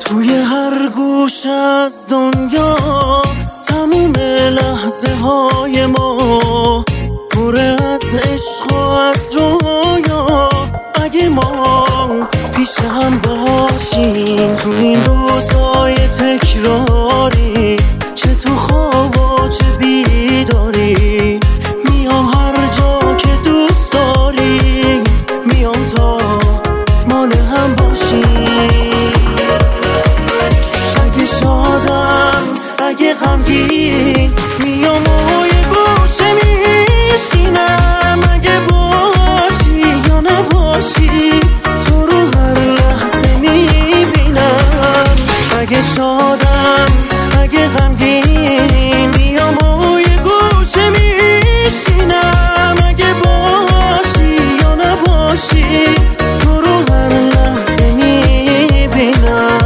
توی هر گوش از دنیا تموم لحظه های ما پر از عشق و از رویا. اگه ما پیش هم باشیم تو این روزای تکراری، چه تو خواب و چه بیداری، میام هر جا که دوست داری، میام تا مال هم باشیم. اگه شادم اگه غمگین میام و یه گوشه میشینم، اگه باشی یا نباشی تو رو هر لحظه میبینم. اگه شادم اگه غمگین میام و یه گوشه میشینم، اگه باشی یا نباشی تو رو هر لحظه میبینم.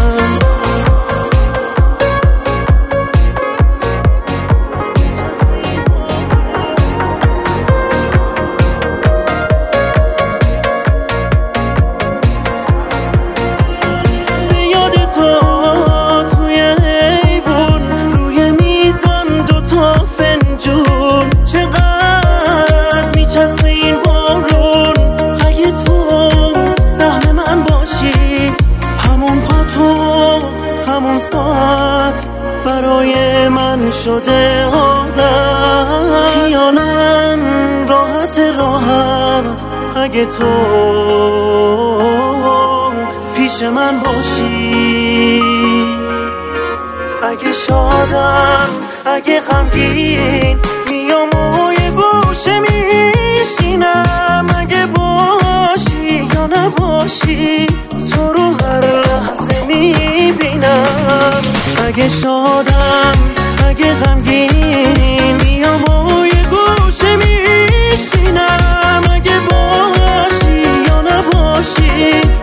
چقدر میچسبه این بارون، اگه تو سهم من باشی، همون پاتو همون ساعت برای من شده عادت. خیالم راحت اگه تو پیش من باشی. اگه شادم اگه غمگین میام و یه گوشه میشینم، اگه باشی یا نباشی تو رو هر لحظه میبینم. اگه شادم اگه غمگین میام و یه گوشه میشینم، اگه باشی یا نباشی